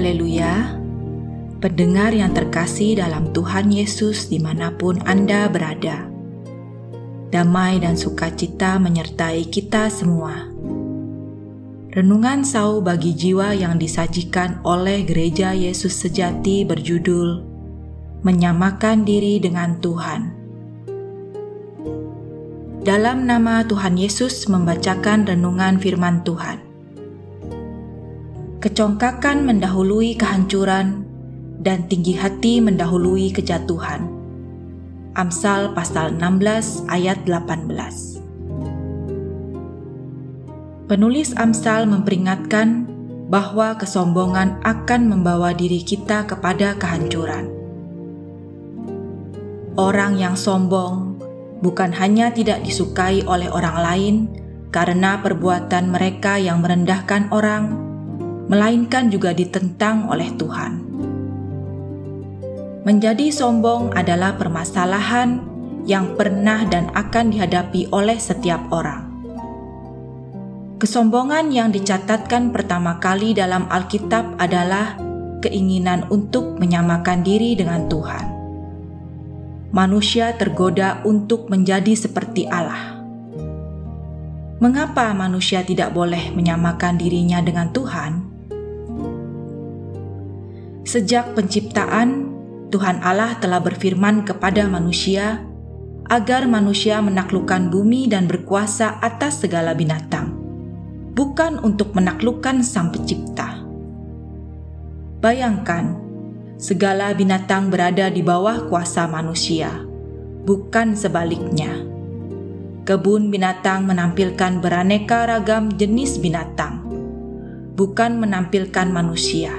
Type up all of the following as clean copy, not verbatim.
Haleluya, pendengar yang terkasih dalam Tuhan Yesus dimanapun Anda berada. Damai dan sukacita menyertai kita semua. Renungan sau bagi jiwa yang disajikan oleh Gereja Yesus Sejati berjudul Menyamakan Diri dengan Tuhan. Dalam nama Tuhan Yesus membacakan renungan firman Tuhan. Kecongkakan mendahului kehancuran dan tinggi hati mendahului kejatuhan. Amsal pasal 16 ayat 18. Penulis Amsal memperingatkan bahwa kesombongan akan membawa diri kita kepada kehancuran. Orang yang sombong bukan hanya tidak disukai oleh orang lain karena perbuatan mereka yang merendahkan orang, melainkan juga ditentang oleh Tuhan. Menjadi sombong adalah permasalahan yang pernah dan akan dihadapi oleh setiap orang. Kesombongan yang dicatatkan pertama kali dalam Alkitab adalah keinginan untuk menyamakan diri dengan Tuhan. Manusia tergoda untuk menjadi seperti Allah. Mengapa manusia tidak boleh menyamakan dirinya dengan Tuhan? Sejak penciptaan, Tuhan Allah telah berfirman kepada manusia agar manusia menaklukkan bumi dan berkuasa atas segala binatang, bukan untuk menaklukkan Sang Pencipta. Bayangkan, segala binatang berada di bawah kuasa manusia, bukan sebaliknya. Kebun binatang menampilkan beraneka ragam jenis binatang, bukan menampilkan manusia.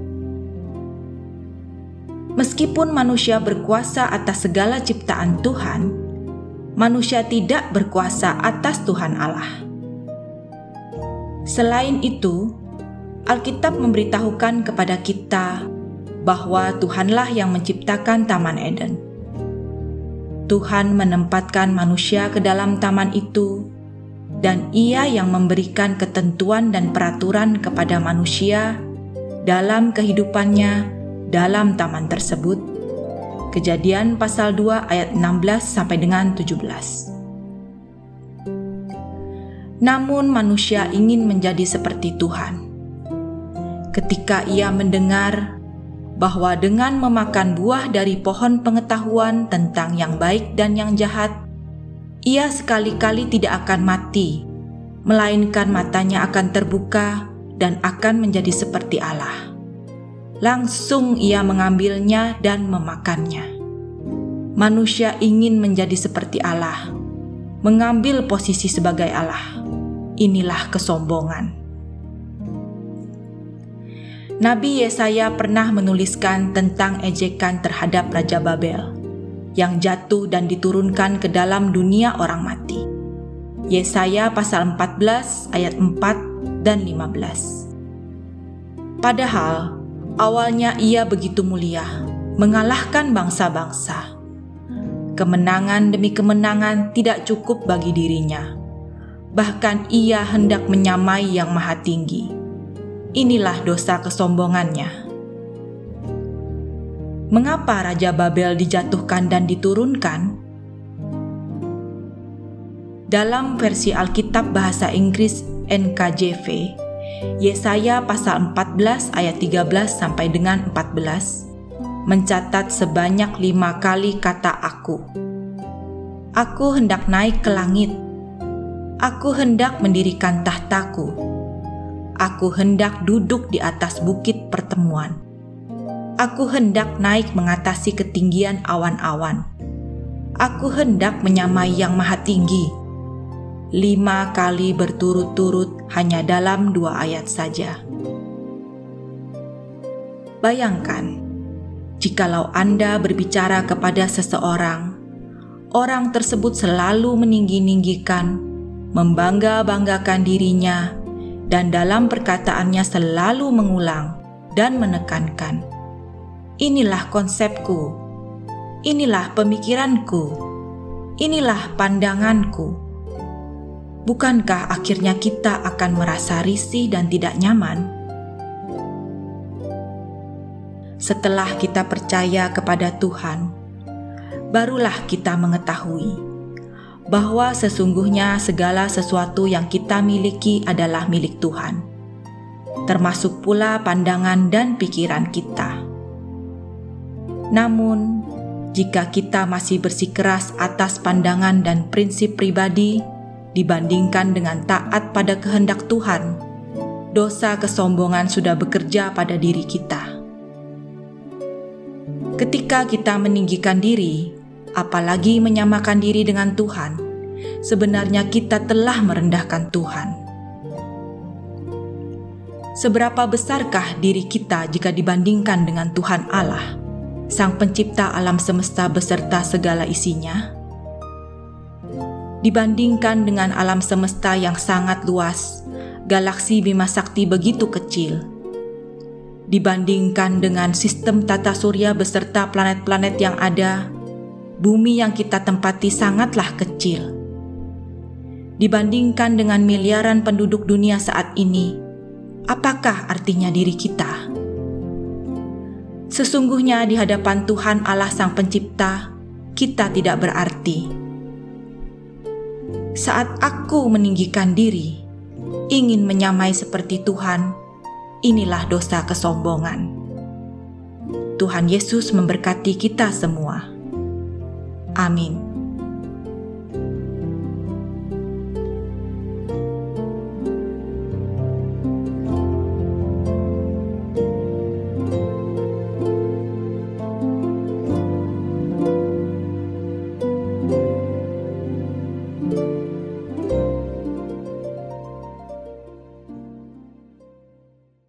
Meskipun manusia berkuasa atas segala ciptaan Tuhan, manusia tidak berkuasa atas Tuhan Allah. Selain itu, Alkitab memberitahukan kepada kita bahwa Tuhanlah yang menciptakan Taman Eden. Tuhan menempatkan manusia ke dalam taman itu, dan Ia yang memberikan ketentuan dan peraturan kepada manusia dalam kehidupannya dalam taman tersebut. Kejadian pasal 2 ayat 16 sampai dengan 17. Namun manusia ingin menjadi seperti Tuhan. Ketika ia mendengar bahwa dengan memakan buah dari pohon pengetahuan tentang yang baik dan yang jahat, ia sekali-kali tidak akan mati, melainkan matanya akan terbuka dan akan menjadi seperti Allah. Langsung ia mengambilnya dan memakannya. Manusia ingin menjadi seperti Allah, mengambil posisi sebagai Allah. Inilah kesombongan. Nabi Yesaya pernah menuliskan tentang ejekan terhadap Raja Babel yang jatuh dan diturunkan ke dalam dunia orang mati. Yesaya pasal 14 ayat 4 dan 15. Padahal awalnya ia begitu mulia, mengalahkan bangsa-bangsa. Kemenangan demi kemenangan tidak cukup bagi dirinya. Bahkan ia hendak menyamai Yang Maha Tinggi. Inilah dosa kesombongannya. Mengapa Raja Babel dijatuhkan dan diturunkan? Dalam versi Alkitab bahasa Inggris NKJV, Yesaya pasal 14 ayat 13 sampai dengan 14 mencatat sebanyak 5 kali kata aku. Aku hendak naik ke langit. Aku hendak mendirikan tahtaku. Aku hendak duduk di atas bukit pertemuan. Aku hendak naik mengatasi ketinggian awan-awan. Aku hendak menyamai Yang Maha Tinggi. 5 kali berturut-turut hanya dalam 2 ayat saja. Bayangkan, jikalau Anda berbicara kepada seseorang, orang tersebut selalu meninggi-ninggikan, membangga-banggakan dirinya, dan dalam perkataannya selalu mengulang dan menekankan, inilah konsepku, inilah pemikiranku, inilah pandanganku. Bukankah akhirnya kita akan merasa risih dan tidak nyaman? setelah kita percaya kepada Tuhan, barulah kita mengetahui bahwa sesungguhnya segala sesuatu yang kita miliki adalah milik Tuhan, termasuk pula pandangan dan pikiran kita. Namun, jika kita masih bersikeras atas pandangan dan prinsip pribadi dibandingkan dengan taat pada kehendak Tuhan, dosa kesombongan sudah bekerja pada diri kita. Ketika kita meninggikan diri, apalagi menyamakan diri dengan Tuhan, sebenarnya kita telah merendahkan Tuhan. Seberapa besarkah diri kita jika dibandingkan dengan Tuhan Allah, Sang Pencipta alam semesta beserta segala isinya? Dibandingkan dengan alam semesta yang sangat luas, galaksi Bima Sakti begitu kecil. Dibandingkan dengan sistem tata surya beserta planet-planet yang ada, bumi yang kita tempati sangatlah kecil. Dibandingkan dengan miliaran penduduk dunia saat ini, apakah artinya diri kita? Sesungguhnya di hadapan Tuhan Allah Sang Pencipta, kita tidak berarti. Saat aku meninggikan diri, ingin menyamai seperti Tuhan, inilah dosa kesombongan. Tuhan Yesus memberkati kita semua. Amin.